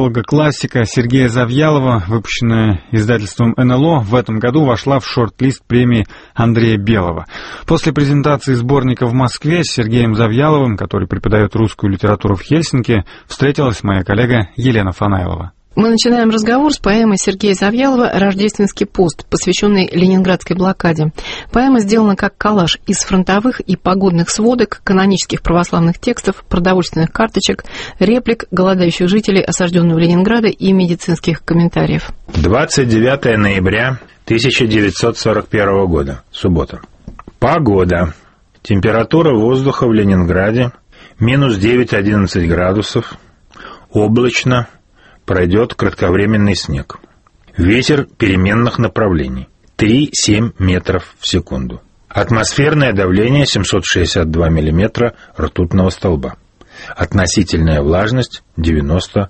монолога-классика Сергея Завьялова, выпущенная издательством НЛО, в этом году вошла в шорт-лист премии Андрея Белого. После презентации сборника в Москве с Сергеем Завьяловым, который преподает русскую литературу в Хельсинки, встретилась моя коллега Елена Фанаилова. Мы начинаем разговор с поэмой Сергея Завьялова «Рождественский пост», посвященный Ленинградской блокаде. Поэма сделана как коллаж из фронтовых и погодных сводок, канонических православных текстов, продовольственных карточек, реплик голодающих жителей осажденного Ленинграда и медицинских комментариев. 29 ноября 1941 года, суббота. Погода. Температура воздуха в Ленинграде минус 9-11 градусов, облачно. Пройдет кратковременный снег. Ветер переменных направлений 3-7 метров в секунду. Атмосферное давление 762 миллиметра ртутного столба. Относительная влажность 96%.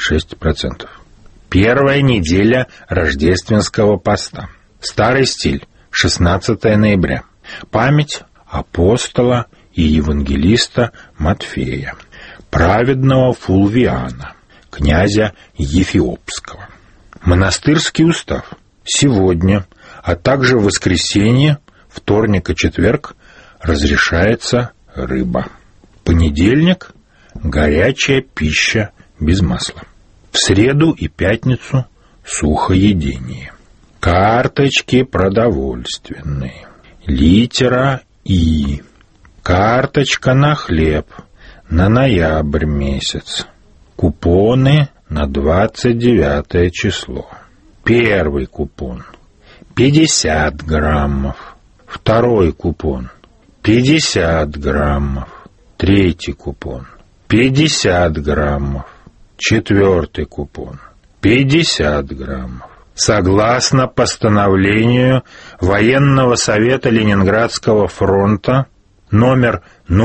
Первая неделя рождественского поста. Старый стиль. 16 ноября. Память апостола и евангелиста Матфея, праведного Фулвиана, князя Ефиопского. Монастырский устав. Сегодня, а также в воскресенье, вторник и четверг разрешается рыба. Понедельник – горячая пища без масла. В среду и пятницу – сухоедение. Карточки продовольственные. Литера И. Карточка на хлеб на ноябрь месяц. Купоны на 29 число. Первый купон 50 граммов. Второй купон 50 граммов. Третий купон 50 граммов. Четвертый купон 50 граммов. Согласно постановлению Военного совета Ленинградского фронта номер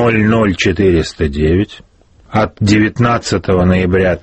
00409 от 19 ноября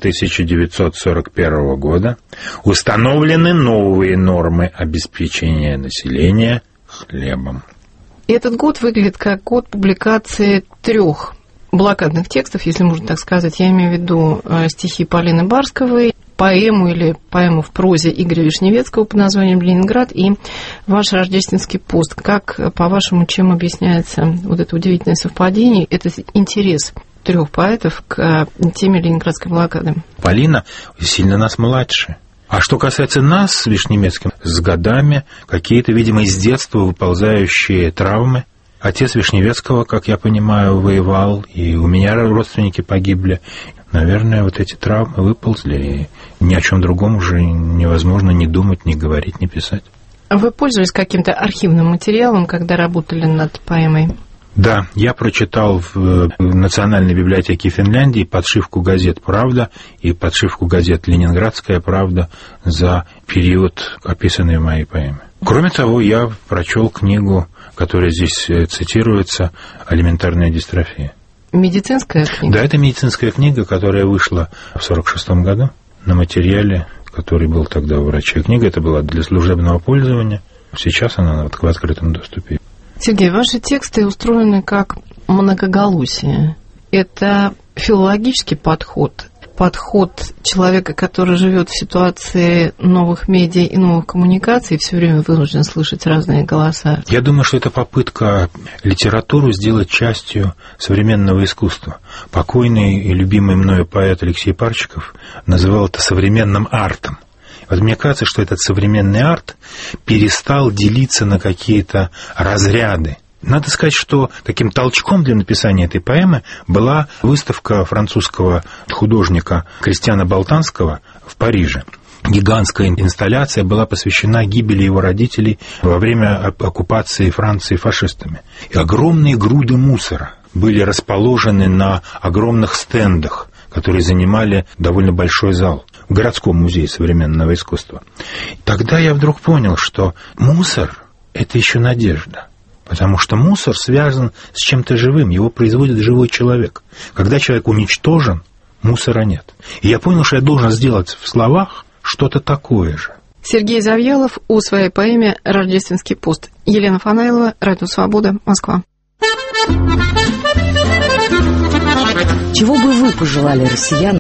1941 года установлены новые нормы обеспечения населения хлебом. Этот год выглядит как год публикации 3 блокадных текстов, если можно так сказать. Я имею в виду стихи Полины Барсковой, поэму или поэму в прозе Игоря Вишневецкого под названием «Ленинград» и ваш рождественский пост. Как, по-вашему, чем объясняется вот это удивительное совпадение, этот интерес 3 поэтов к теме Ленинградской блокады? Полина сильно нас младше. А что касается нас с Вишневецким, с годами какие-то, видимо, из детства выползающие травмы. Отец Вишневецкого, как я понимаю, воевал, и у меня родственники погибли. Наверное, вот эти травмы выползли, и ни о чем другом уже невозможно ни думать, ни говорить, ни писать. Вы пользовались каким-то архивным материалом, когда работали над поэмой? Да, я прочитал в Национальной библиотеке Финляндии подшивку газет «Правда» и подшивку газет «Ленинградская правда» за период, описанный в моей поэме. Кроме того, я прочел книгу, которая здесь цитируется, «Элементарная дистрофия». Медицинская книга? Да, это медицинская книга, которая вышла в 1946 году на материале, который был тогда у врача. Книга эта была для служебного пользования. Сейчас она в открытом доступе. Сергей, ваши тексты устроены как многоголосие. Это филологический подход человека, который живет в ситуации новых медиа и новых коммуникаций, все время вынужден слышать разные голоса. Я думаю, что это попытка литературу сделать частью современного искусства. Покойный и любимый мною поэт Алексей Парчиков называл это современным артом. Вот мне кажется, что этот современный арт перестал делиться на какие-то разряды. Надо сказать, что таким толчком для написания этой поэмы была выставка французского художника Кристиана Болтанского в Париже. Гигантская инсталляция была посвящена гибели его родителей во время оккупации Франции фашистами. И огромные груды мусора были расположены на огромных стендах, которые занимали довольно большой зал в городском музее современного искусства. Тогда я вдруг понял, что мусор – это еще надежда. Потому что мусор связан с чем-то живым, его производит живой человек. Когда человек уничтожен, мусора нет. И я понял, что я должен сделать в словах что-то такое же. Сергей Завьялов о своей поэме «Рождественский пост». Елена Фанаилова, Радио Свобода, Москва. Чего бы вы пожелали россиянам